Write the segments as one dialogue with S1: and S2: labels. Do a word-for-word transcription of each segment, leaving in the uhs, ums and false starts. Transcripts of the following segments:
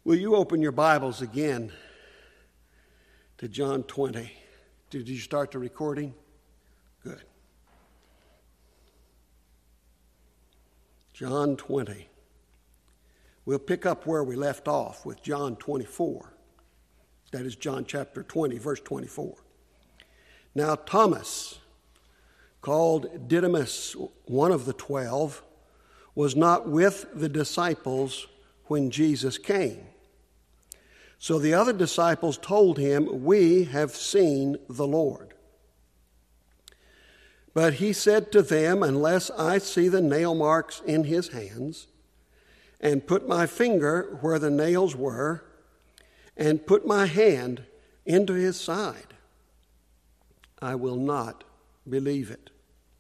S1: Will you open your Bibles again to John twenty? Did you start the recording? Good. John twenty. We'll pick up where we left off with John twenty-four. That is John chapter twenty, verse twenty-four. Now Thomas, called Didymus, one of the twelve, was not with the disciples when Jesus came. So the other disciples told him, "We have seen the Lord." But he said to them, "Unless I see the nail marks in his hands, and put my finger where the nails were, and put my hand into his side, I will not believe it."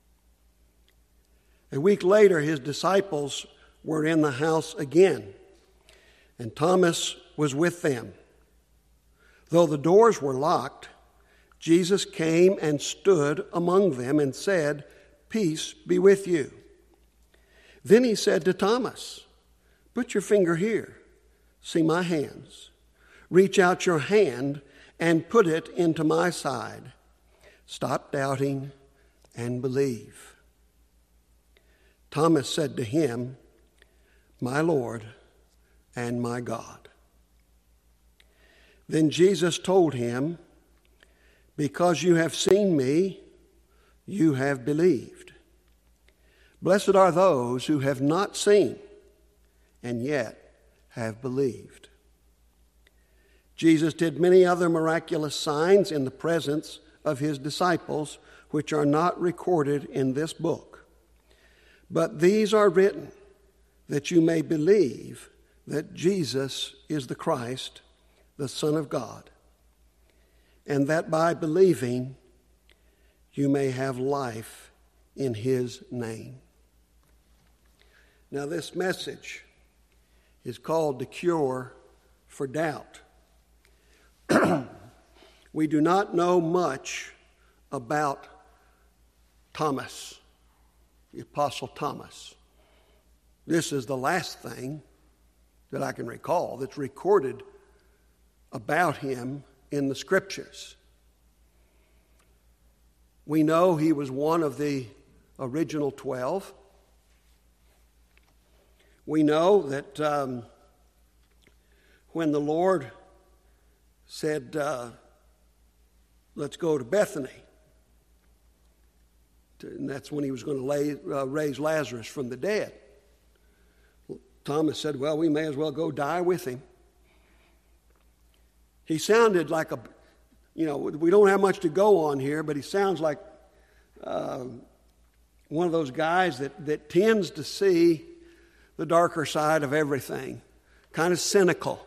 S1: A week later, his disciples were in the house again, and Thomas was with them. Though the doors were locked, Jesus came and stood among them and said, "Peace be with you." Then he said to Thomas, "Put your finger here. See my hands. Reach out your hand and put it into my side. Stop doubting and believe." Thomas said to him, "My Lord and my God." Then Jesus told him, "Because you have seen me, you have believed. Blessed are those who have not seen and yet have believed." Jesus did many other miraculous signs in the presence of his disciples, which are not recorded in this book. But these are written that you may believe that Jesus is the Christ, the Son of God, and that by believing you may have life in his name. Now, this message is called The Cure for Doubt. We do not know much about Thomas, the Apostle Thomas. This is the last thing that I can recall that's recorded about him in the Scriptures. We know he was one of the original twelve. We know that um, when the Lord said, uh, let's go to Bethany, and that's when he was going to lay, uh, raise Lazarus from the dead. Thomas said, well, we may as well go die with him. He sounded like a, you know, we don't have much to go on here, but he sounds like uh, one of those guys that, that tends to see the darker side of everything, kind of cynical.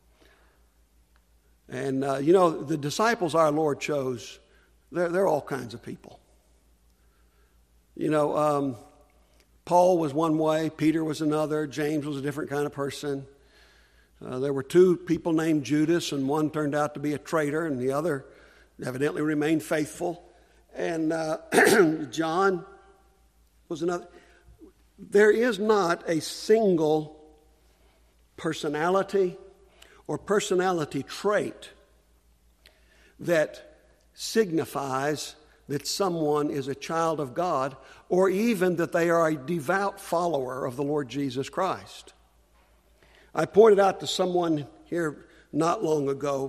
S1: And, uh, you know, the disciples our Lord chose, they're, they're all kinds of people. You know, um, Paul was one way, Peter was another, James was a different kind of person. Uh, there were two people named Judas, and one turned out to be a traitor, and the other evidently remained faithful. And uh, John was another. There is not a single personality or personality trait that signifies that someone is a child of God, or even that they are a devout follower of the Lord Jesus Christ. I pointed out to someone here not long ago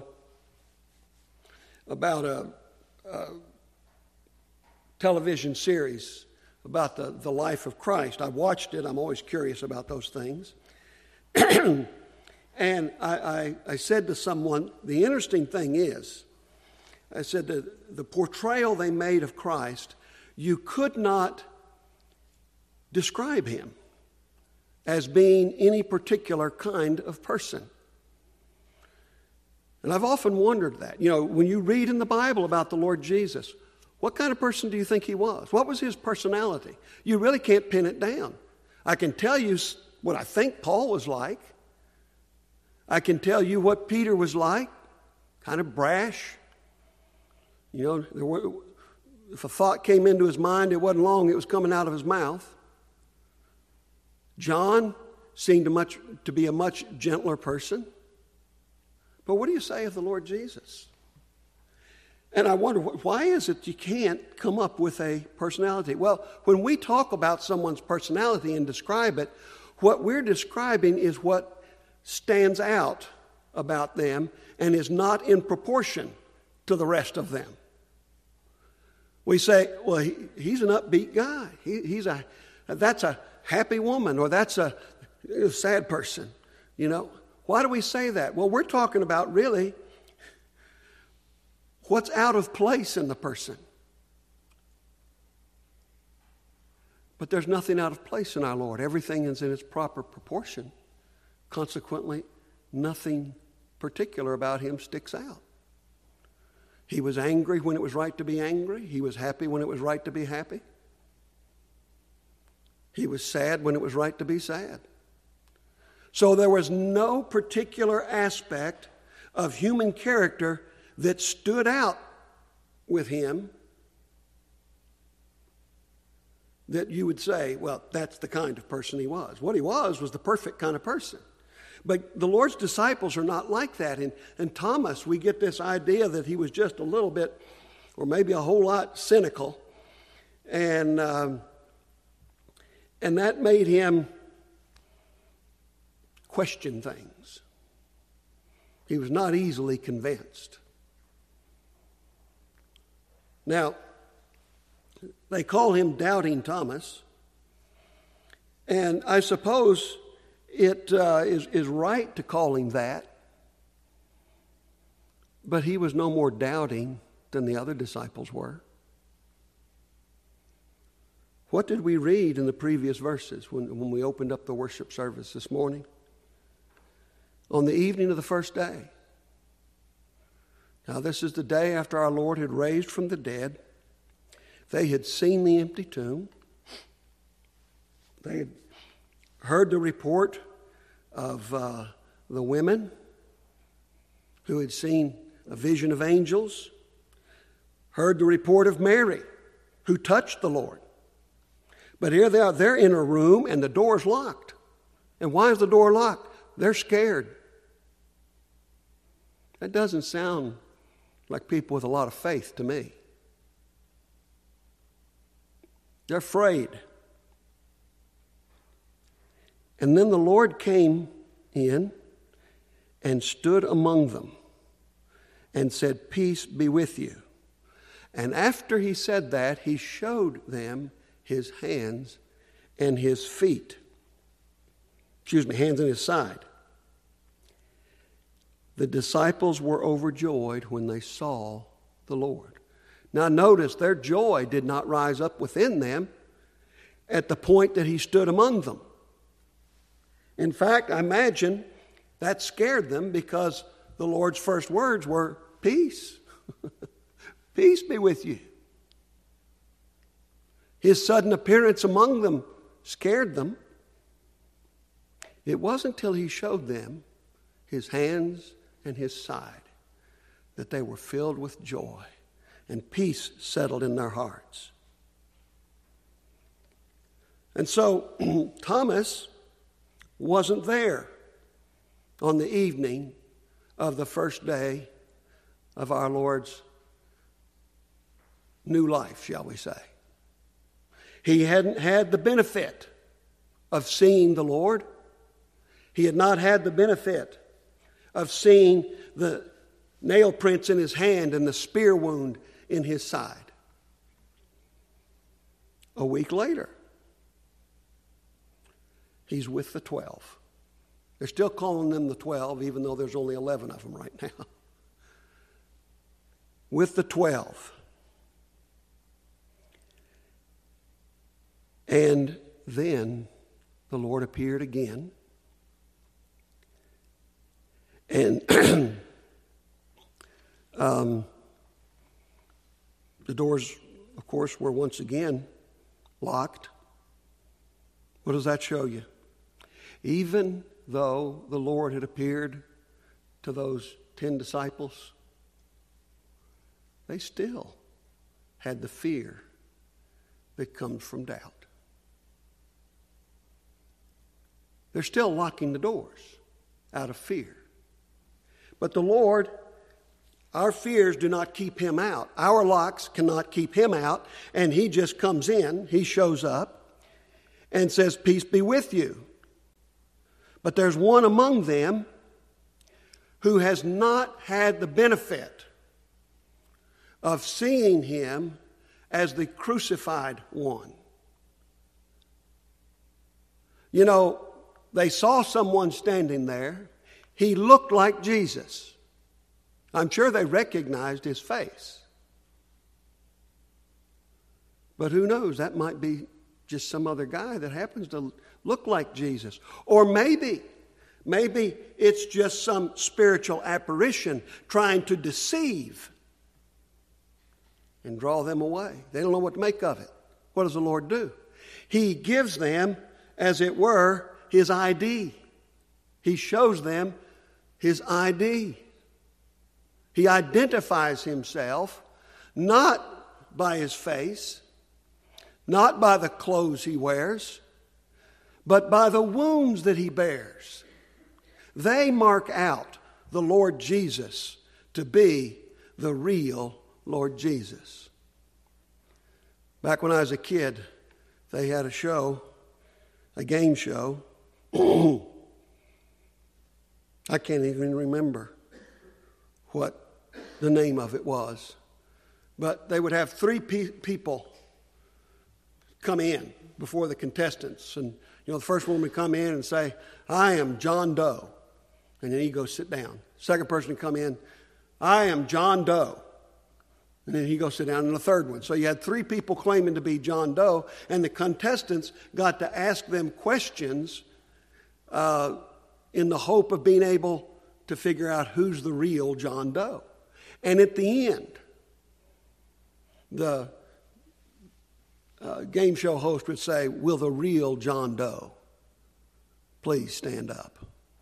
S1: about a, a television series about the, the life of Christ. I watched it. I'm always curious about those things. And I, I, I said to someone, the interesting thing is, I said that the portrayal they made of Christ, you could not describe him as being any particular kind of person. And I've often wondered that. You know, when you read in the Bible about the Lord Jesus, what kind of person do you think he was? What was his personality? You really can't pin it down. I can tell you what I think Paul was like. I can tell you what Peter was like, kind of brash. You know, there were, if a thought came into his mind, it wasn't long, it was coming out of his mouth. John seemed to, much, to be a much gentler person. But what do you say of the Lord Jesus? And I wonder, why is it you can't come up with a personality? Well, when we talk about someone's personality and describe it, what we're describing is what stands out about them and is not in proportion to the rest of them. We say, well, he, he's an upbeat guy. He, he's a, that's a happy woman, or that's a, a sad person. You know, why do we say that? Well, we're talking about really what's out of place in the person. But there's nothing out of place in our Lord. Everything is in its proper proportion. Consequently, nothing particular about him sticks out. He was angry when it was right to be angry. He was happy when it was right to be happy. He was sad when it was right to be sad. So there was no particular aspect of human character that stood out with him that you would say, well, that's the kind of person he was. What he was was the perfect kind of person. But the Lord's disciples are not like that. And, and Thomas, we get this idea that he was just a little bit, or maybe a whole lot, cynical. And, um, and that made him question things. He was not easily convinced. Now, they call him Doubting Thomas, and I suppose it uh, is, is right to call him that, but he was no more doubting than the other disciples were. What did we read in the previous verses when, when we opened up the worship service this morning? On the evening of the first day. Now, this is the day after our Lord had raised from the dead. They had seen the empty tomb. They had heard the report of uh, the women who had seen a vision of angels, heard the report of Mary, who touched the Lord. But here they are, they're in a room and the door's locked. And why is the door locked? They're scared. That doesn't sound like people with a lot of faith to me. They're afraid. And then the Lord came in and stood among them and said, "Peace be with you." And after he said that, he showed them his hands and his feet. Excuse me, hands and his side. The disciples were overjoyed when they saw the Lord. Now notice, their joy did not rise up within them at the point that he stood among them. In fact, I imagine that scared them because the Lord's first words were, "Peace." Peace be with you. His sudden appearance among them scared them. It wasn't until he showed them his hands and his side that they were filled with joy and peace settled in their hearts. And so Thomas wasn't there on the evening of the first day of our Lord's new life, shall we say. He hadn't had the benefit of seeing the Lord. He had not had the benefit of seeing the nail prints in his hand and the spear wound in his side. A week later, he's with the twelve. They're still calling them the twelve, even though there's only eleven of them right now. With the twelve. And then the Lord appeared again. And um, the doors, of course, were once again locked. What does that show you? Even though the Lord had appeared to those ten disciples, they still had the fear that comes from doubt. They're still locking the doors out of fear. But the Lord, our fears do not keep him out. Our locks cannot keep him out, and he just comes in, he shows up and says, peace be with you. But there's one among them who has not had the benefit of seeing him as the crucified one. You know, they saw someone standing there. He looked like Jesus. I'm sure they recognized his face. But who knows? That might be just some other guy that happens to look like Jesus. Or maybe, maybe it's just some spiritual apparition trying to deceive and draw them away. They don't know what to make of it. What does the Lord do? He gives them, as it were, his I D. He shows them his I D. He identifies himself not by his face, not by the clothes he wears, but by the wounds that he bears. They mark out the Lord Jesus to be the real Lord Jesus. Back when I was a kid, they had a show, a game show. I can't even remember what the name of it was. But they would have three pe- people come in before the contestants. And, you know, the first one would come in and say, I am John Doe. And then he'd go sit down. Second person would come in, I am John Doe. And then he'd go sit down. And the third one. So you had three people claiming to be John Doe. And the contestants got to ask them questions uh, in the hope of being able to figure out who's the real John Doe. And at the end, the uh, game show host would say, will the real John Doe please stand up?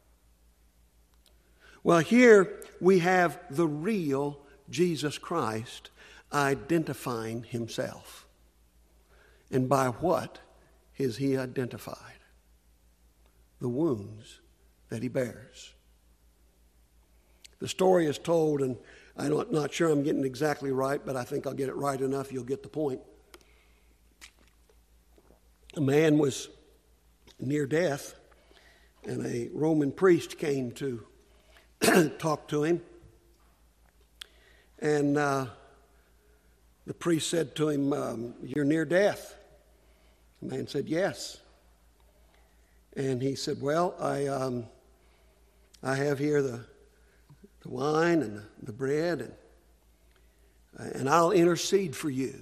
S1: Well, here we have the real Jesus Christ identifying himself. And by what is he identified? The wounds that he bears. The story is told, and I'm not sure I'm getting it exactly right, but I think I'll get it right enough, you'll get the point. A man was near death, and a Roman priest came to talk to him. And uh, the priest said to him, um, you're near death. The man said, yes. And he said, well, I um, I have here the, the wine and the, the bread, and, and I'll intercede for you.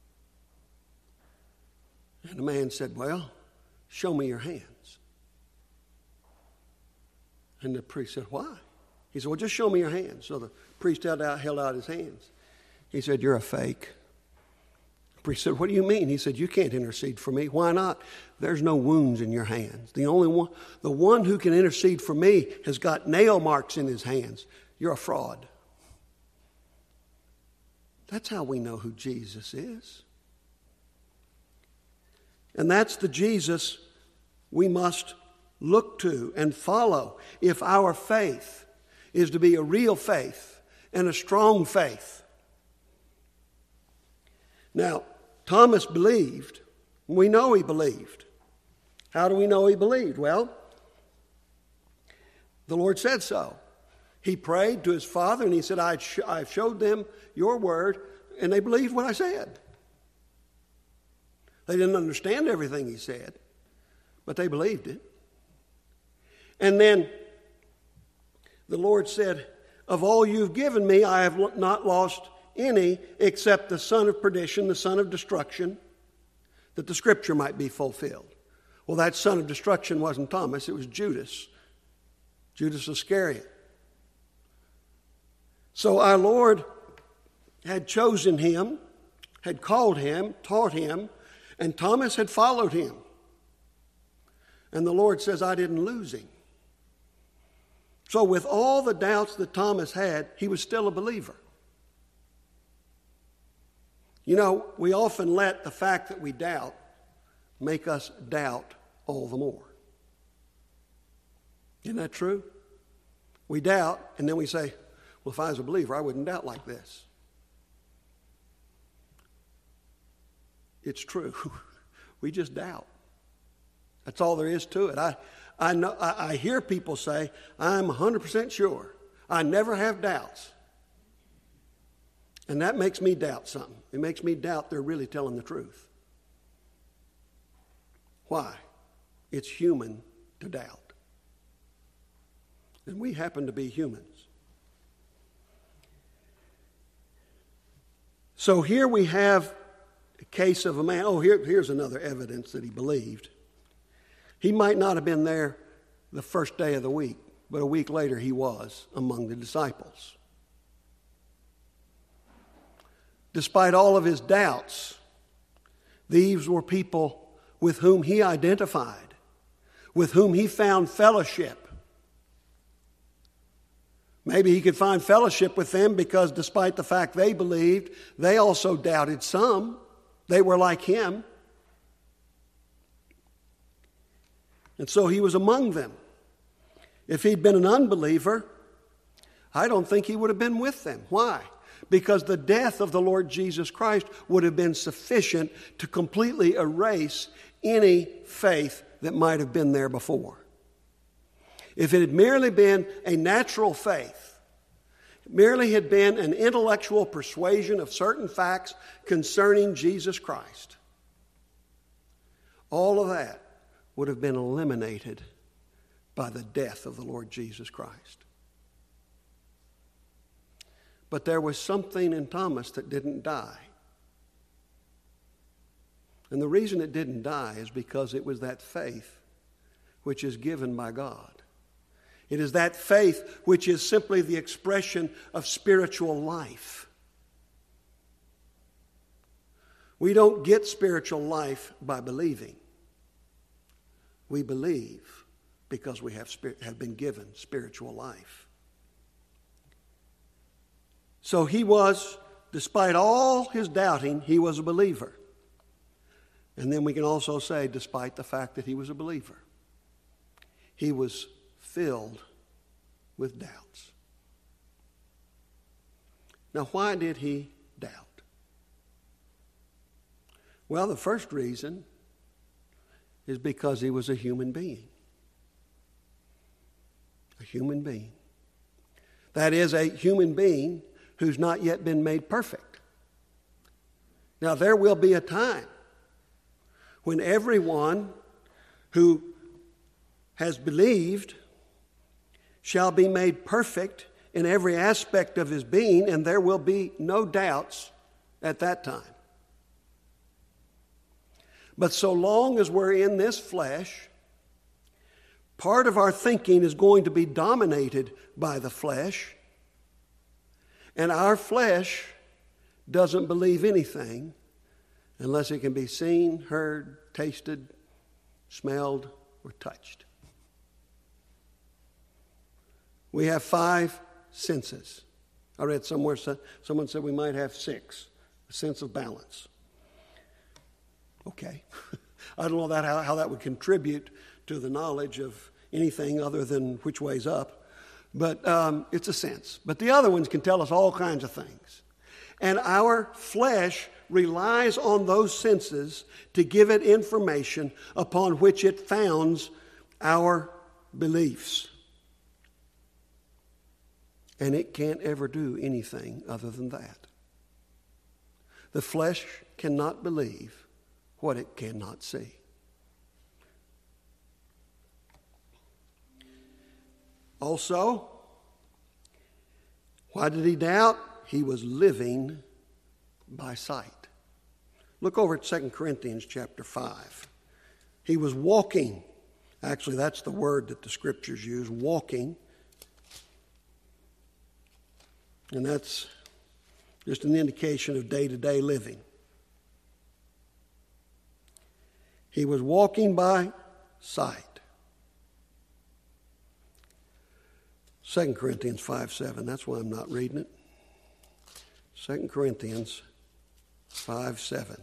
S1: And the man said, well, show me your hands. And the priest said, why? He said, well, just show me your hands. So the priest held out, held out his hands. He said, you're a fake. The priest said, what do you mean? He said, you can't intercede for me. Why not? There's no wounds in your hands. The only one, the one who can intercede for me has got nail marks in his hands. You're a fraud. That's how we know who Jesus is. And that's the Jesus we must look to and follow if our faith is to be a real faith and a strong faith. Now, Thomas believed. We know he believed. How do we know he believed? Well, the Lord said so. He prayed to his Father and he said, I sh- I've showed them your word, and they believed what I said. They didn't understand everything he said, but they believed it. And then the Lord said, of all you've given me, I have not lost any except the son of perdition, the son of destruction, that the scripture might be fulfilled. Well, that son of destruction wasn't Thomas, it was Judas, Judas Iscariot. So our Lord had chosen him, had called him, taught him, and Thomas had followed him. And the Lord says, I didn't lose him. So with all the doubts that Thomas had, he was still a believer. You know, we often let the fact that we doubt make us doubt all the more. Isn't that true? We doubt, and then we say, well, if I was a believer, I wouldn't doubt like this. It's true. We just doubt. That's all there is to it. I, I, know, I, I hear people say, I'm one hundred percent sure. I never have doubts. And that makes me doubt something. It makes me doubt they're really telling the truth. Why? It's human to doubt. And we happen to be humans. So here we have a case of a man. Oh, here, here's another evidence that he believed. He might not have been there the first day of the week, but a week later he was among the disciples. Despite all of his doubts, these were people with whom he identified, with whom he found fellowship. Maybe he could find fellowship with them because despite the fact they believed, they also doubted some. They were like him. And so he was among them. If he'd been an unbeliever, I don't think he would have been with them. Why? Because the death of the Lord Jesus Christ would have been sufficient to completely erase any faith that might have been there before. If it had merely been a natural faith, merely had been an intellectual persuasion of certain facts concerning Jesus Christ, all of that would have been eliminated by the death of the Lord Jesus Christ. But there was something in Thomas that didn't die. And the reason it didn't die is because it was that faith which is given by God. It is that faith which is simply the expression of spiritual life. We don't get spiritual life by believing. We believe because we have, spirit, have been given spiritual life. So he was, despite all his doubting, he was a believer. And then we can also say, despite the fact that he was a believer, he was filled with doubts. Now, why did he doubt? Well, the first reason is because he was a human being. A human being. That is, a human being who's not yet been made perfect. Now, there will be a time when everyone who has believed shall be made perfect in every aspect of his being, and there will be no doubts at that time. But so long as we're in this flesh, part of our thinking is going to be dominated by the flesh, and our flesh doesn't believe anything unless it can be seen, heard, tasted, smelled, or touched. We have five senses. I read somewhere, someone said we might have six. A sense of balance. Okay. I don't know that how, how that would contribute to the knowledge of anything other than which way's up. But um, it's a sense. But the other ones can tell us all kinds of things. And our flesh relies on those senses to give it information upon which it founds our beliefs. And it can't ever do anything other than that. The flesh cannot believe what it cannot see. Also, why did he doubt? He was living by sight. Look over at Second Corinthians chapter five. He was walking. Actually, that's the word that the scriptures use, walking. And that's just an indication of day-to-day living. He was walking by sight. Second Corinthians five seven, that's why I'm not reading it. Second Corinthians five seven.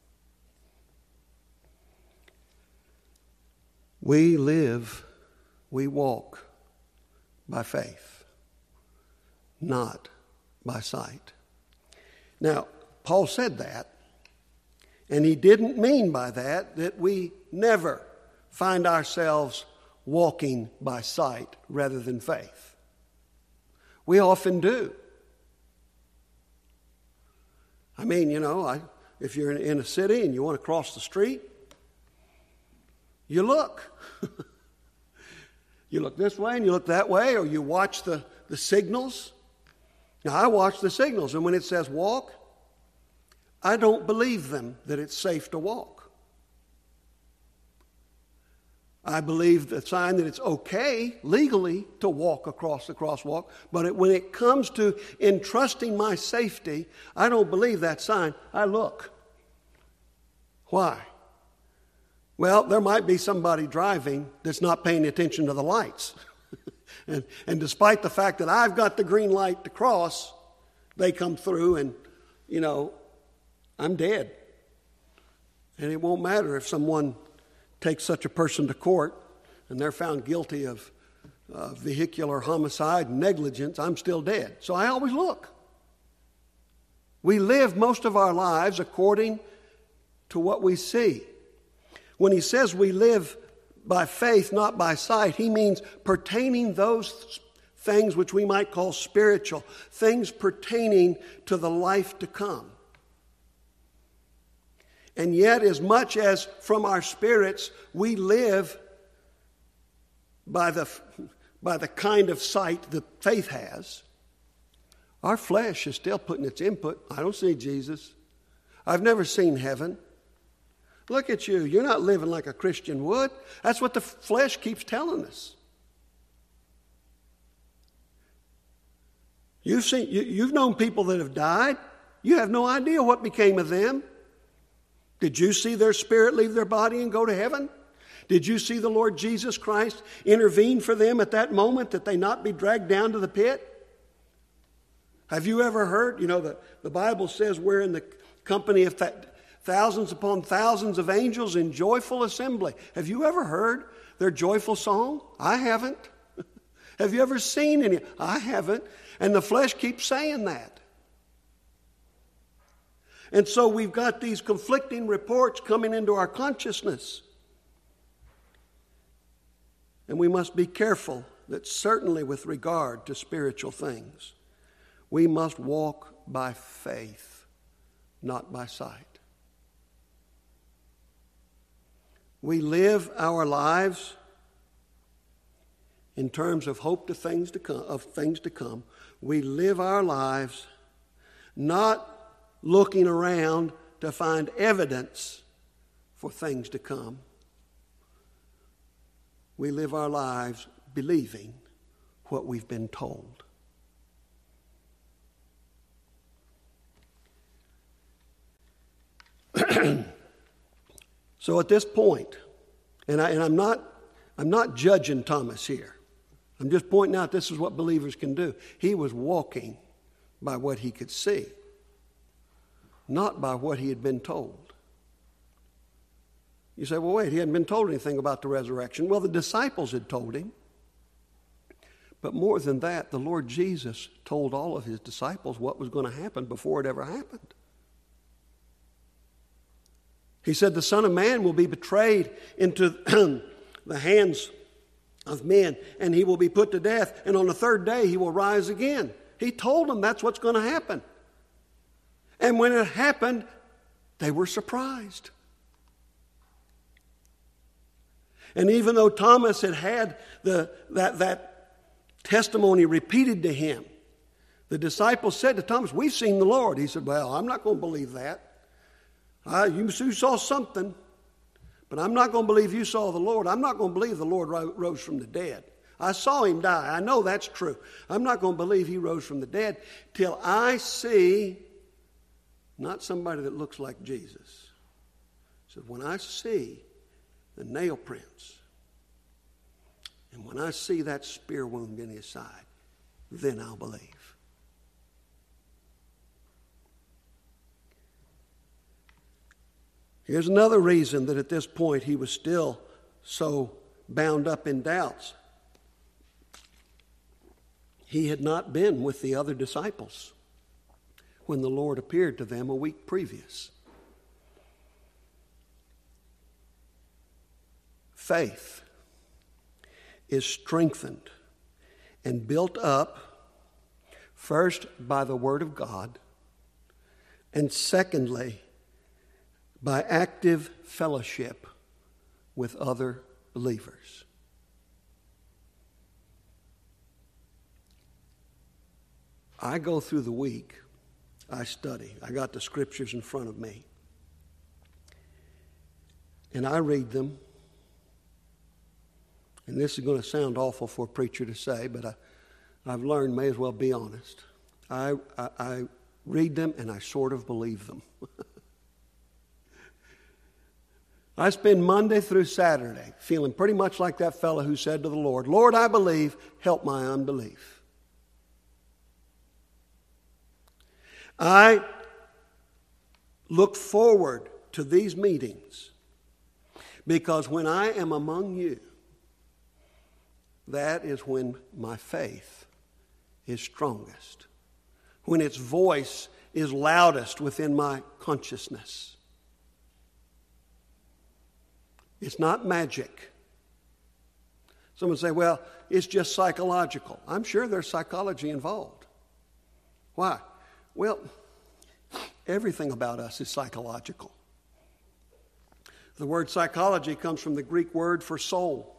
S1: We live we walk by faith, not by sight. Now, Paul said that, and he didn't mean by that that we never find ourselves walking by sight rather than faith. We often do. I mean, you know, I, if you're in, in a city and you want to cross the street, you look. You look this way and you look that way, or you watch the, the signals. Now, I watch the signals, and when it says walk, I don't believe them that it's safe to walk. I believe the sign that it's okay legally to walk across the crosswalk, but it, when it comes to entrusting my safety, I don't believe that sign. I look. Why? Well, there might be somebody driving that's not paying attention to the lights. and, and despite the fact that I've got the green light to cross, they come through and, you know, I'm dead. And it won't matter if someone takes such a person to court and they're found guilty of uh, vehicular homicide and negligence, I'm still dead. So I always look. We live most of our lives according to what we see. When he says we live by faith, not by sight, he means pertaining those things which we might call spiritual, things pertaining to the life to come. And yet, as much as from our spirits we live by the, by the kind of sight that faith has, our flesh is still putting its input. I don't see Jesus. I've never seen heaven. Look at you. You're not living like a Christian would. That's what the flesh keeps telling us. You've seen, you, you've known people that have died. You have no idea what became of them. Did you see their spirit leave their body and go to heaven? Did you see the Lord Jesus Christ intervene for them at that moment that they not be dragged down to the pit? Have you ever heard, you know, the, the Bible says we're in the company of th- thousands upon thousands of angels in joyful assembly. Have you ever heard their joyful song? I haven't. Have you ever seen any? I haven't. And the flesh keeps saying that. And so we've got these conflicting reports coming into our consciousness. And we must be careful that certainly with regard to spiritual things, we must walk by faith, not by sight. We live our lives in terms of hope to things to come, of things to come. We live our lives not looking around to find evidence for things to come. We live our lives believing what we've been told. So at this point, and, I, and I'm not, I'm not judging Thomas here. I'm just pointing out this is what believers can do. He was walking by what he could see, not by what he had been told. You say, well, wait, he hadn't been told anything about the resurrection. Well, the disciples had told him. But more than that, the Lord Jesus told all of his disciples what was going to happen before it ever happened. He said the Son of Man will be betrayed into the hands of men, and he will be put to death, and on the third day he will rise again. He told them that's what's going to happen. And when it happened, they were surprised. And even though Thomas had had the, that, that testimony repeated to him, the disciples said to Thomas, we've seen the Lord. He said, well, I'm not going to believe that. Uh, you, you saw something, but I'm not going to believe you saw the Lord. I'm not going to believe the Lord ro- rose from the dead. I saw him die. I know that's true. I'm not going to believe he rose from the dead till I see not somebody that looks like Jesus. He said, when I see the nail prints and when I see that spear wound in his side, then I'll believe. Here's another reason that at this point he was still so bound up in doubts. he had not been with the other disciples when the Lord appeared to them a week previous. Faith is strengthened and built up first by the Word of God, and secondly by active fellowship with other believers. I go through the week, I study. I got the scriptures in front of me. And I read them. And this is going to sound awful for a preacher to say, but I, I've learned, may as well be honest. I, I, I read them and I sort of believe them. I spend Monday through Saturday feeling pretty much like that fellow who said to the Lord, Lord, I believe, help my unbelief. I look forward to these meetings because when I am among you, that is when my faith is strongest, when its voice is loudest within my consciousness. It's not magic. Someone say, well, it's just psychological. I'm sure there's psychology involved. Why? Well, everything about us is psychological. The word psychology comes from the Greek word for soul.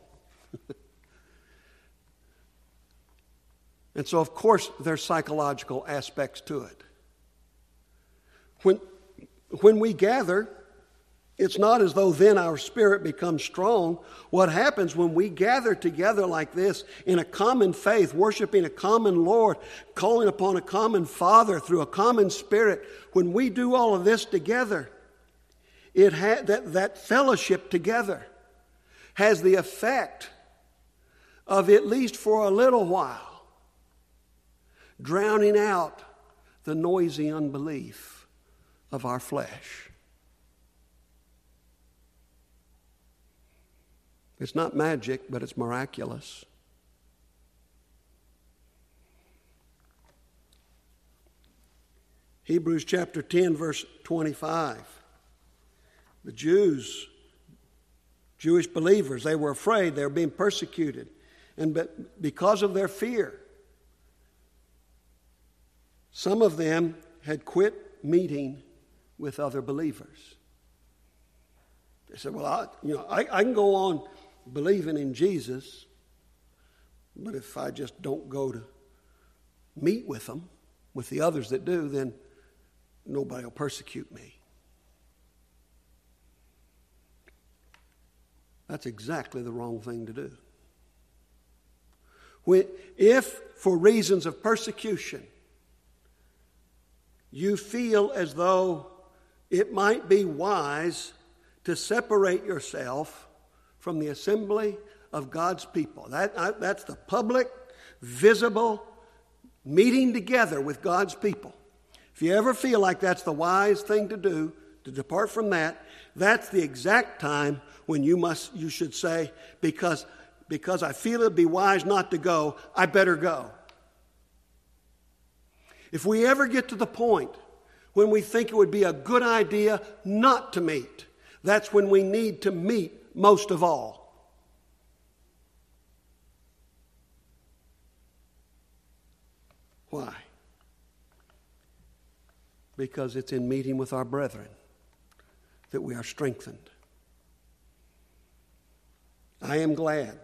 S1: And so, of course, there's psychological aspects to it. When, when we gather, it's not as though then our spirit becomes strong. What happens when we gather together like this in a common faith, worshiping a common Lord, calling upon a common Father through a common Spirit, when we do all of this together, it ha- that, that fellowship together has the effect of, at least for a little while, drowning out the noisy unbelief of our flesh. It's not magic, but it's miraculous. Hebrews chapter ten, verse twenty-five. The Jews, Jewish believers, they were afraid they were being persecuted. And because of their fear, some of them had quit meeting with other believers. They said, well, I, you know, I, I can go on believing in Jesus, but if I just don't go to meet with them, with the others that do, then nobody will persecute me. That's exactly the wrong thing to do. When, if, for reasons of persecution, you feel as though it might be wise to separate yourself from the assembly of God's people. That, I, that's the public, visible meeting together with God's people. If you ever feel like that's the wise thing to do, to depart from that, that's the exact time when you must, you should say, because, because I feel it'd be wise not to go, I better go. If we ever get to the point when we think it would be a good idea not to meet, that's when we need to meet most of all. Why? Because it's in meeting with our brethren that we are strengthened. I am glad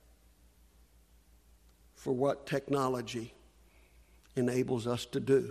S1: for what technology enables us to do.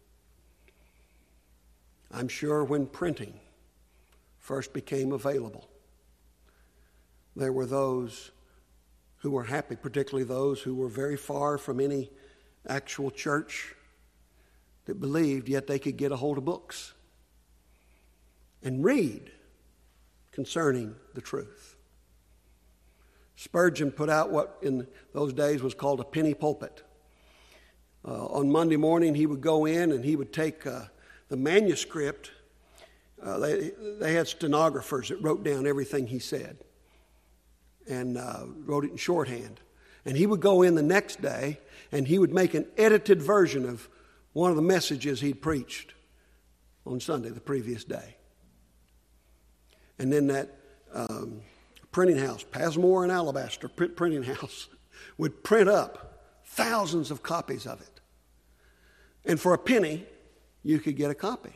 S1: I'm sure when printing first became available, there were those who were happy, particularly those who were very far from any actual church that believed, yet they could get a hold of books and read concerning the truth. Spurgeon put out what in those days was called a penny pulpit. Uh, on Monday morning, he would go in and he would take uh, the manuscript. Uh, they, they had stenographers that wrote down everything he said and uh, wrote it in shorthand. And he would go in the next day and he would make an edited version of one of the messages he'd preached on Sunday, the previous day. And then that um, printing house, Passmore and Alabaster printing house, would print up thousands of copies of it. And for a penny, you could get a copy.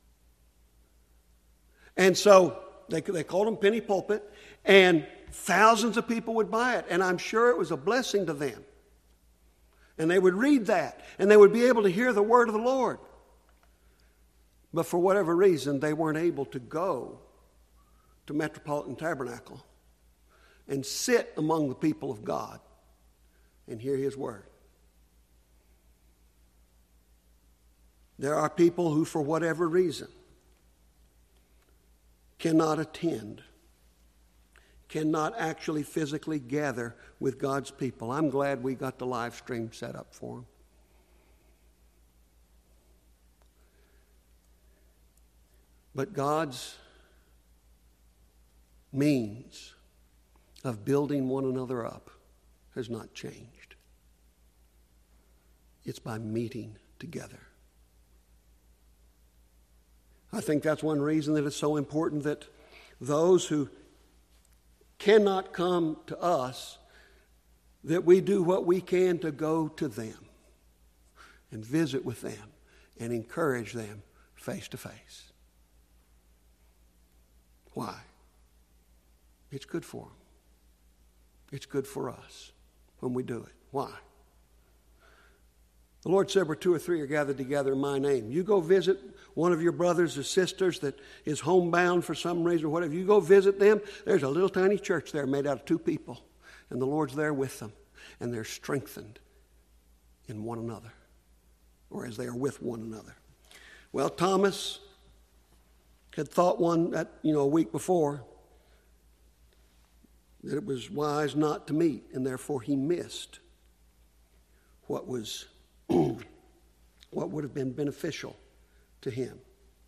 S1: And so they, they called them penny pulpit, and thousands of people would buy it. And I'm sure it was a blessing to them. And they would read that, and they would be able to hear the word of the Lord. But for whatever reason, they weren't able to go to Metropolitan Tabernacle and sit among the people of God and hear his word. There are people who, for whatever reason, cannot attend, cannot actually physically gather with God's people. I'm glad we got the live stream set up for them. But God's means of building one another up has not changed. It's by meeting together. I think that's one reason that it's so important that those who cannot come to us, that we do what we can to go to them and visit with them and encourage them face to face. Why? It's good for them. It's good for us when we do it. Why? The Lord said, where two or three are gathered together in my name. You go visit one of your brothers or sisters that is homebound for some reason or whatever. You go visit them. There's a little tiny church there made out of two people. And the Lord's there with them. And they're strengthened in one another. Or as they are with one another. Well, Thomas had thought one, that, you know, a week before that it was wise not to meet. And therefore he missed what was what would have been beneficial to him.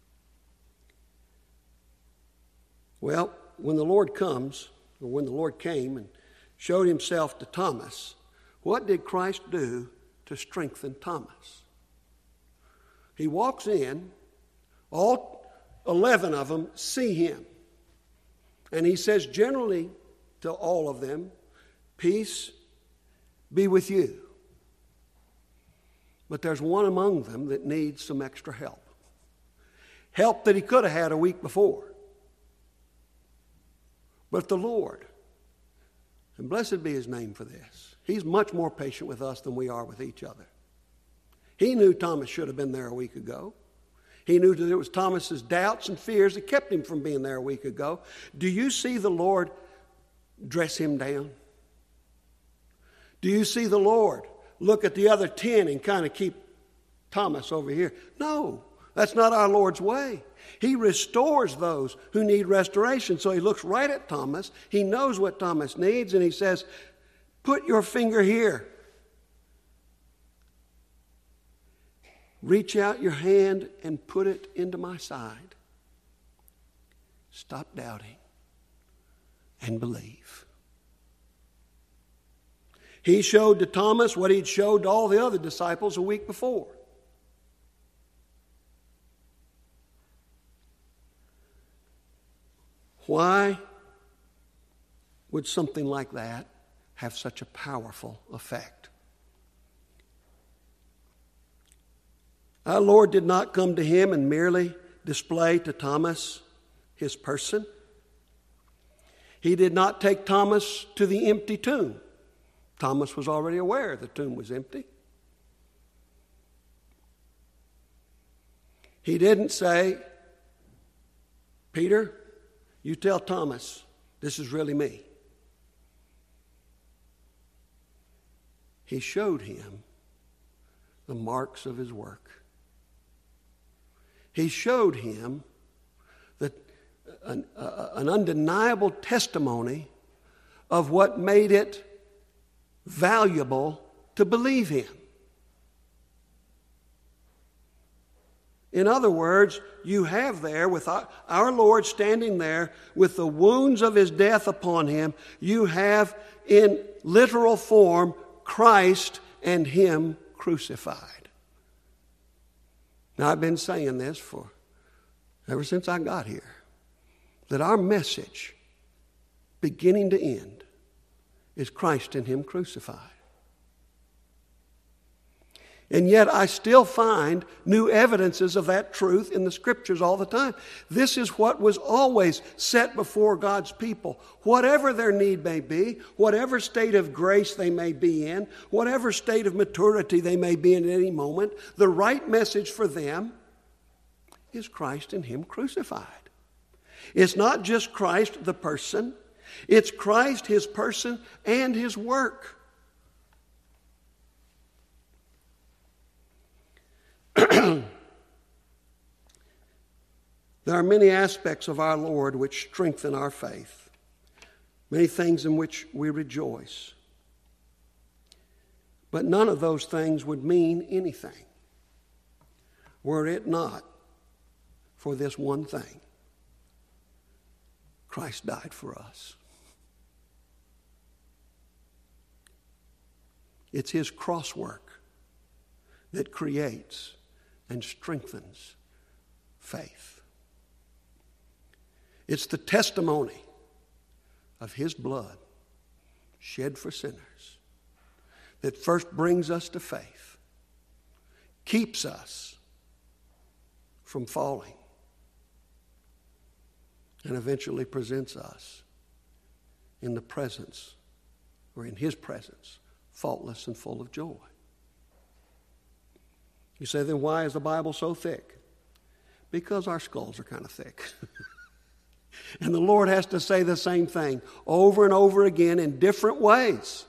S1: Well, when the Lord comes, or when the Lord came and showed himself to Thomas, what did Christ do to strengthen Thomas? He walks in, all eleven of them see him, and he says generally to all of them, peace be with you. But there's one among them that needs some extra help. Help that he could have had a week before. But the Lord, and blessed be his name for this, he's much more patient with us than we are with each other. He knew Thomas should have been there a week ago. He knew that it was Thomas's doubts and fears that kept him from being there a week ago. Do you see the Lord dress him down? Do you see the Lord look at the other ten and kind of keep Thomas over here? No, that's not our Lord's way. He restores those who need restoration. So he looks right at Thomas. He knows what Thomas needs, and he says, put your finger here. Reach out your hand and put it into my side. Stop doubting and believe. He showed to Thomas what he'd showed to all the other disciples a week before. Why would something like that have such a powerful effect? Our Lord did not come to him and merely display to Thomas his person. He did not take Thomas to the empty tomb. Thomas was already aware the tomb was empty. He didn't say, Peter, you tell Thomas this is really me. He showed him the marks of his work. He showed him that an, uh, an undeniable testimony of what made it valuable to believe him. In other words, you have there with our, our Lord standing there with the wounds of his death upon him, you have in literal form, Christ and Him crucified. Now, I've been saying this for ever since I got here, that our message, beginning to end, is Christ and Him crucified. And yet I still find new evidences of that truth in the Scriptures all the time. This is what was always set before God's people. Whatever their need may be, whatever state of grace they may be in, whatever state of maturity they may be in at any moment, the right message for them is Christ and Him crucified. It's not just Christ the person, it's Christ, His person, and His work. There are many aspects of our Lord which strengthen our faith, many things in which we rejoice. But none of those things would mean anything were it not for this one thing. Christ died for us. It's His cross work that creates and strengthens faith. It's the testimony of His blood shed for sinners that first brings us to faith, keeps us from falling, and eventually presents us in the presence, or in His presence, faultless and full of joy. You say, then why is the Bible so thick? Because our skulls are kind of thick. And the Lord has to say the same thing over and over again in different ways.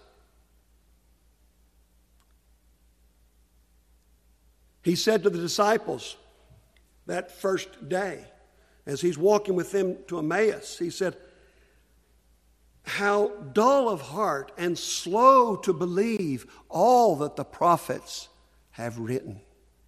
S1: He said to the disciples that first day, as He's walking with them to Emmaus, He said, how dull of heart and slow to believe all that the prophets have written.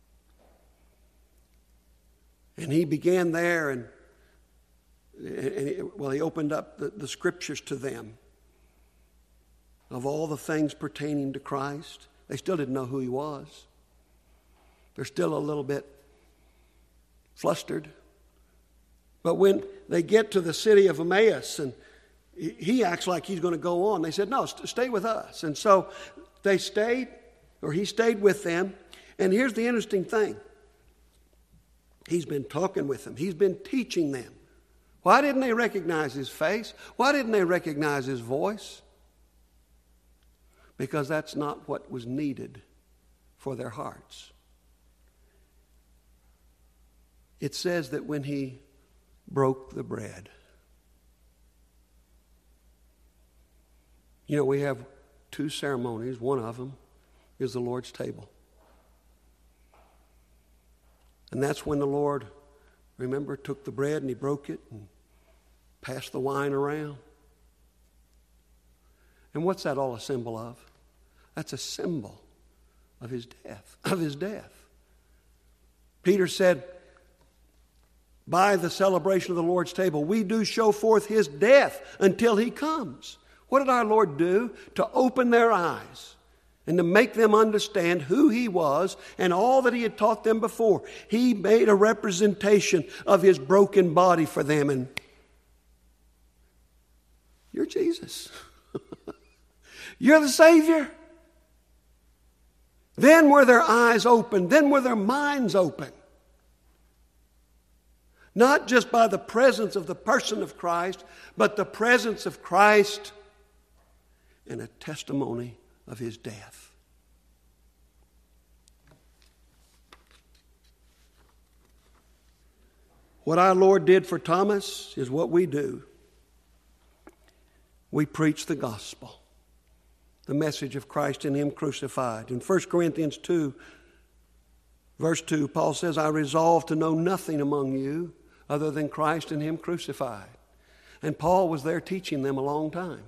S1: And He began there and And he, well, he opened up the, the Scriptures to them of all the things pertaining to Christ. They still didn't know who He was. They're still a little bit flustered. But when they get to the city of Emmaus and he, he acts like he's going to go on, they said, no, st- stay with us. And so they stayed, or he stayed with them. And here's the interesting thing. He's been talking with them. He's been teaching them. Why didn't they recognize His face? Why didn't they recognize His voice? Because that's not what was needed for their hearts. It says that when He broke the bread. You know, we have two ceremonies. One of them is the Lord's table. And that's when the Lord, remember, took the bread and He broke it and passed the wine around. And what's that all a symbol of? That's a symbol of His death, of His death. Peter said, by the celebration of the Lord's table, we do show forth His death until He comes. What did our Lord do? To open their eyes and to make them understand who He was and all that He had taught them before. He made a representation of His broken body for them. And you're Jesus. You're the Savior. Then were their eyes open. Then were their minds open. Not just by the presence of the person of Christ, but the presence of Christ and a testimony of His death. What our Lord did for Thomas is what we do. We preach the gospel, the message of Christ and Him crucified. In First Corinthians two, verse two, Paul says, I resolve to know nothing among you other than Christ and Him crucified. And Paul was there teaching them a long time.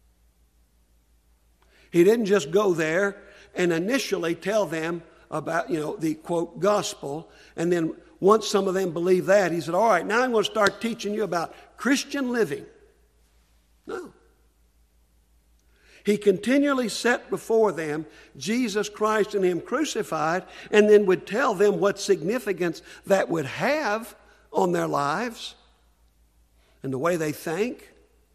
S1: He didn't just go there and initially tell them about, you know, the, quote, gospel, and then once some of them believed that, he said, all right, now I'm going to start teaching you about Christian living. No. He continually set before them Jesus Christ and Him crucified, and then would tell them what significance that would have on their lives and the way they think.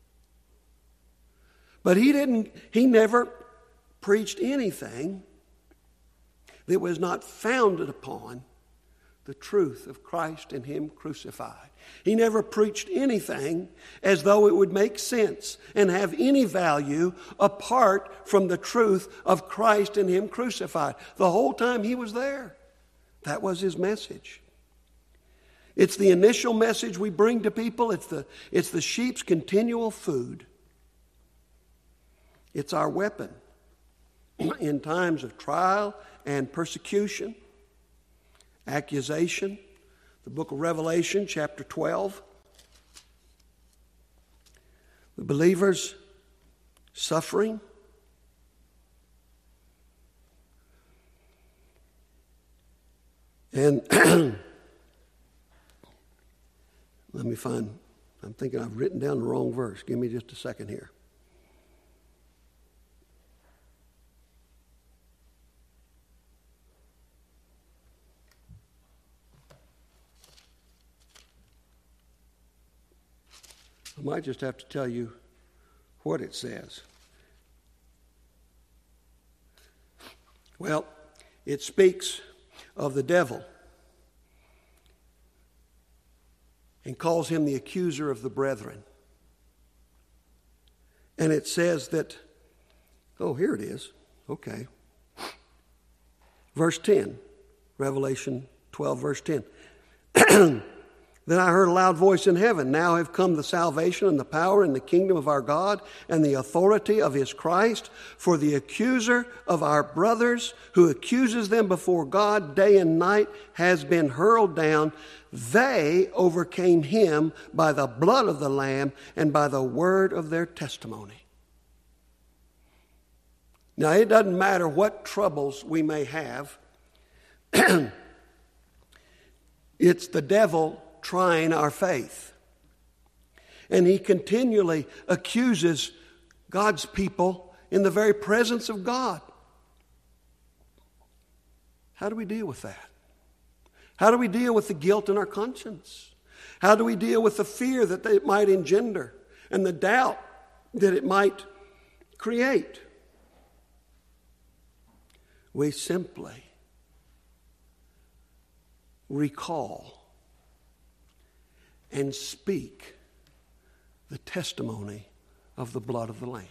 S1: But he didn't, he never preached anything that was not founded upon the truth of Christ and Him crucified. He never preached anything as though it would make sense and have any value apart from the truth of Christ and Him crucified. The whole time He was there, that was His message. It's the initial message we bring to people. It's the, it's the sheep's continual food. It's our weapon in times of trial and persecution, accusation. The book of Revelation, chapter twelve. The believer's suffering. And let me find, I'm thinking I've written down the wrong verse. Give me just a second here. I might just have to tell you what it says. Well, it speaks of the devil and calls him the accuser of the brethren. And it says that, oh, here it is. Okay. Verse ten, Revelation twelve, verse ten. Then I heard a loud voice in heaven, now have come the salvation and the power and the kingdom of our God and the authority of His Christ. For the accuser of our brothers, who accuses them before God day and night, has been hurled down. They overcame him by the blood of the Lamb and by the word of their testimony. Now, it doesn't matter what troubles we may have. It's the devil trying our faith. And he continually accuses God's people in the very presence of God. How do we deal with that? How do we deal with the guilt in our conscience? How do we deal with the fear that it might engender and the doubt that it might create? We simply recall and speak the testimony of the blood of the Lamb.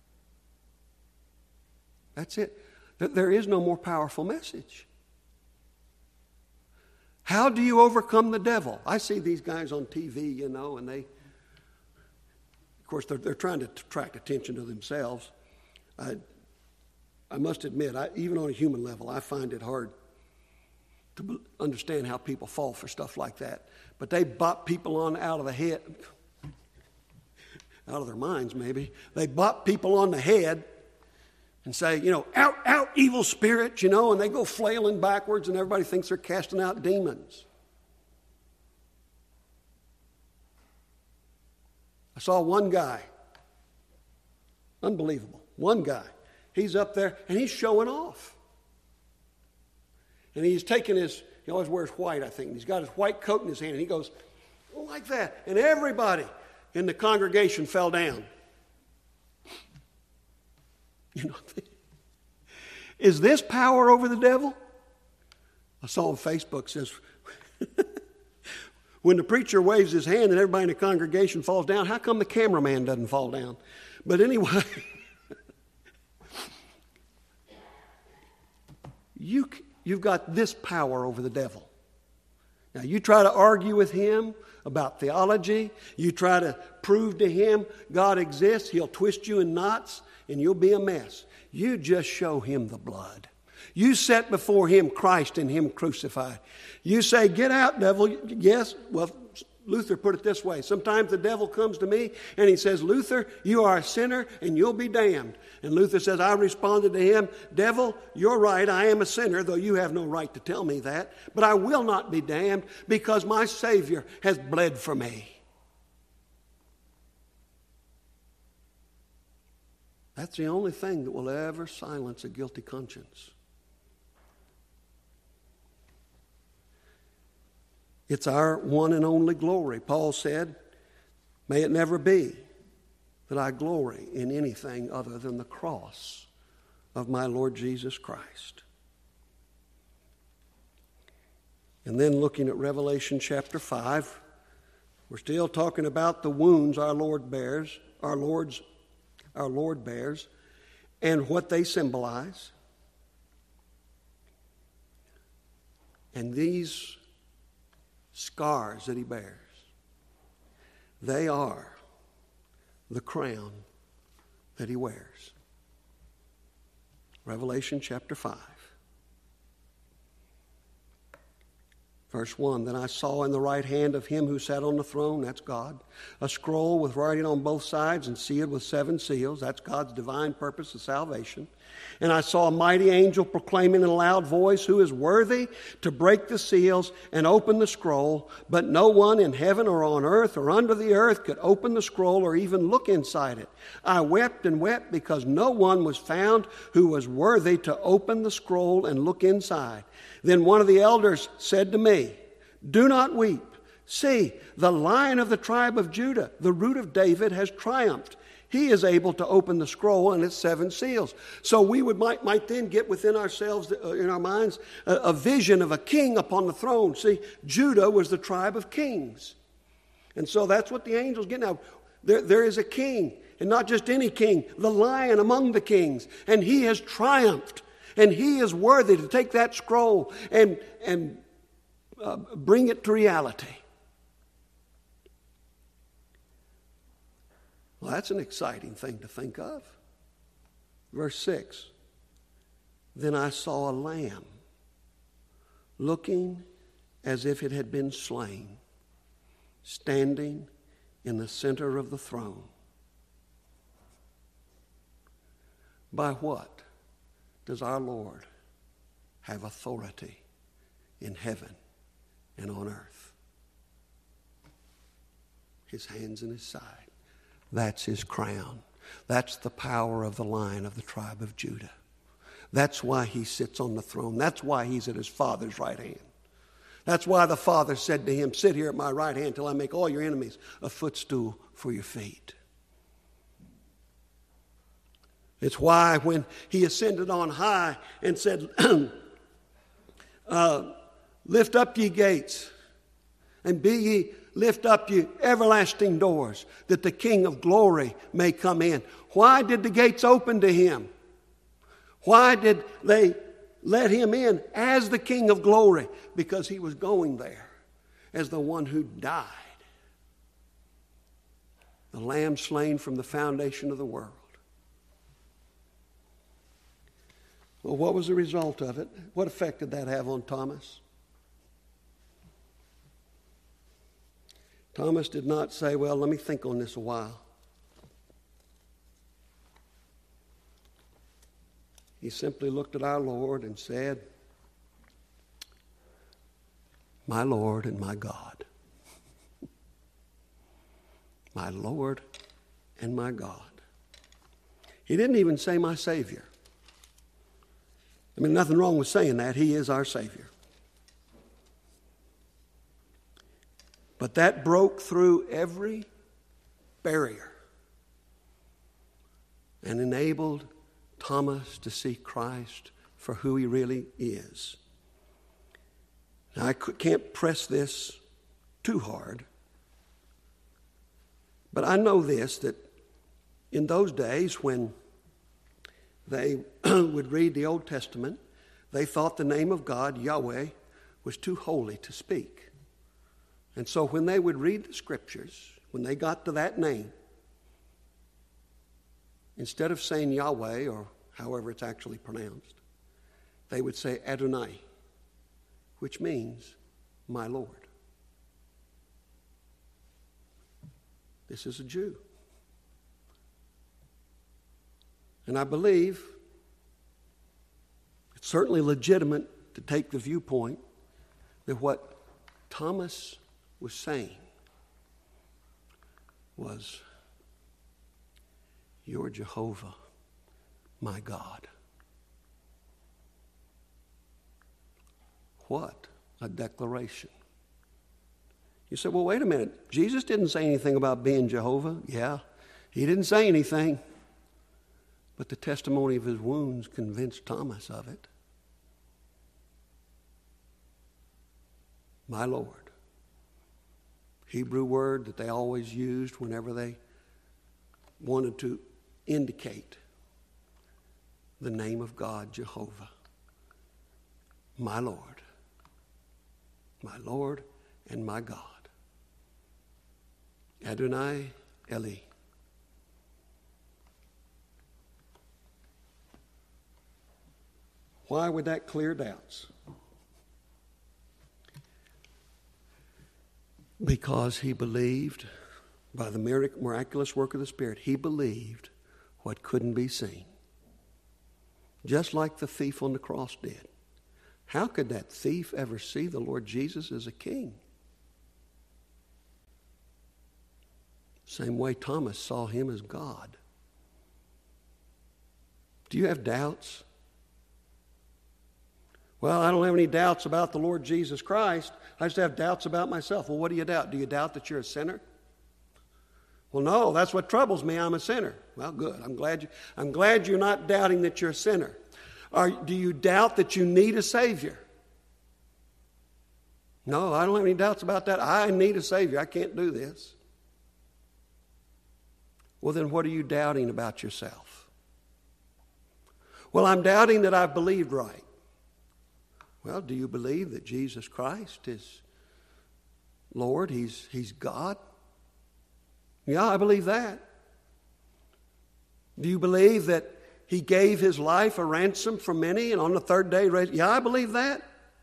S1: That's it. There is no more powerful message. How do you overcome the devil? I see these guys on T V, you know, and they, of course, they're, they're trying to attract attention to themselves. I, I must admit, I, even on a human level, I find it hard to understand how people fall for stuff like that. But they bop people on out of the head, out of their minds maybe. They bop people on the head and say, you know, out, out, evil spirit, you know, and they go flailing backwards and everybody thinks they're casting out demons. I saw one guy, unbelievable, one guy. He's up there and he's showing off. And he's taking his, he always wears white, I think. And he's got his white coat in his hand. And he goes like that. And everybody in the congregation fell down. You know, is this power over the devil? I saw on Facebook, says, when the preacher waves his hand and everybody in the congregation falls down, how come the cameraman doesn't fall down? But anyway, you You've got this power over the devil. Now, you try to argue with him about theology. You try to prove to him God exists. He'll twist you in knots, and you'll be a mess. You just show him the blood. You set before him Christ and Him crucified. You say, get out, devil. Yes, well, Luther put it this way. Sometimes the devil comes to me and he says, Luther, you are a sinner and you'll be damned. And Luther says, I responded to him, devil, you're right, I am a sinner, though you have no right to tell me that. But I will not be damned because my Savior has bled for me. That's the only thing that will ever silence a guilty conscience. It's our one and only glory. Paul said, may it never be that I glory in anything other than the cross of my Lord Jesus Christ. And then looking at Revelation chapter five, we're still talking about the wounds our Lord bears, our Lord's, our Lord bears, and what they symbolize. And these scars that he bears, they are the crown that he wears. Revelation chapter five. Verse one, then I saw in the right hand of him who sat on the throne, that's God, a scroll with writing on both sides and sealed with seven seals. That's God's divine purpose of salvation. And I saw a mighty angel proclaiming in a loud voice, who is worthy to break the seals and open the scroll? But no one in heaven or on earth or under the earth could open the scroll or even look inside it. I wept and wept because no one was found who was worthy to open the scroll and look inside. Then one of the elders said to me, do not weep. See, the Lion of the tribe of Judah, the Root of David, has triumphed. He is able to open the scroll and its seven seals. So we would might, might then get within ourselves, uh, in our minds, a, a vision of a king upon the throne. See, Judah was the tribe of kings. And so that's what the angel's getting at. There, there is a king, and not just any king, the Lion among the kings. And he has triumphed. And he is worthy to take that scroll and, and uh, bring it to reality. Well, that's an exciting thing to think of. Verse six. Then I saw a lamb looking as if it had been slain, standing in the center of the throne. By what does our Lord have authority in heaven and on earth? His hands in his side. That's his crown. That's the power of the Lion of the tribe of Judah. That's why he sits on the throne. That's why he's at his Father's right hand. That's why the Father said to him, sit here at my right hand till I make all your enemies a footstool for your feet. It's why when he ascended on high and said, uh, lift up ye gates and be ye lift up ye everlasting doors, that the King of glory may come in. Why did the gates open to him? Why did they let him in as the King of glory? Because he was going there as the one who died. The Lamb slain from the foundation of the world. Well, what was the result of it? What effect did that have on Thomas? Thomas did not say, well, let me think on this a while. He simply looked at our Lord and said, my Lord and my God. My Lord and my God. He didn't even say my Savior. I mean, nothing wrong with saying that. He is our Savior. But that broke through every barrier and enabled Thomas to see Christ for who he really is. Now, I can't press this too hard, but I know this, that in those days when they would read the Old Testament, they thought the name of God, Yahweh, was too holy to speak. And so when they would read the scriptures, when they got to that name, instead of saying Yahweh, or however it's actually pronounced, they would say Adonai, which means my Lord. This is a Jew. And I believe it's certainly legitimate to take the viewpoint that what Thomas was saying was, you're Jehovah my God. What a declaration. You say, well, wait a minute. Jesus didn't say anything about being Jehovah. Yeah, he didn't say anything. But the testimony of his wounds convinced Thomas of it. My Lord. Hebrew word that they always used whenever they wanted to indicate the name of God, Jehovah. My Lord. My Lord and my God. Adonai Eli. Why would that clear doubts? Because he believed, by the miraculous work of the Spirit, he believed what couldn't be seen. Just like the thief on the cross did. How could that thief ever see the Lord Jesus as a king? Same way Thomas saw him as God. Do you have doubts? Well, I don't have any doubts about the Lord Jesus Christ. I just have doubts about myself. Well, what do you doubt? Do you doubt that you're a sinner? Well, no, that's what troubles me. I'm a sinner. Well, good. I'm glad, you, I'm glad you're not doubting that you're a sinner. Or do you doubt that you need a Savior? No, I don't have any doubts about that. I need a Savior. I can't do this. Well, then what are you doubting about yourself? Well, I'm doubting that I've believed right. Well, do you believe that Jesus Christ is Lord? He's, he's God? Yeah, I believe that. Do you believe that he gave his life a ransom for many and on the third day raised? Yeah, I believe that.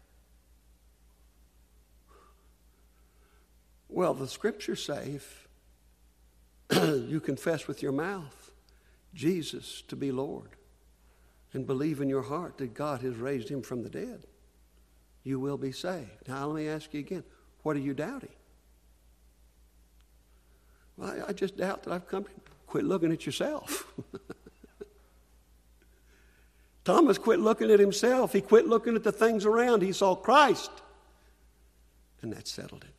S1: Well, the scriptures say if you confess with your mouth Jesus to be Lord and believe in your heart that God has raised him from the dead, you will be saved. Now, let me ask you again, what are you doubting? Well, I, I just doubt that I've come to quit looking at yourself. Thomas quit looking at himself. He quit looking at the things around. He saw Christ. And that settled it.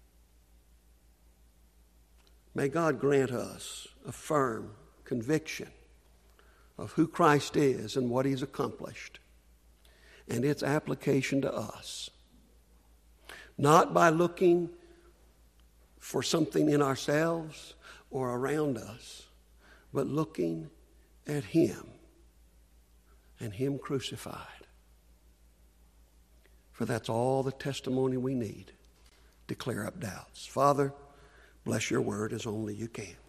S1: May God grant us a firm conviction of who Christ is and what he's accomplished, and its application to us. Not by looking for something in ourselves or around us, but looking at him and him crucified. For that's all the testimony we need to clear up doubts. Father, bless your word as only you can.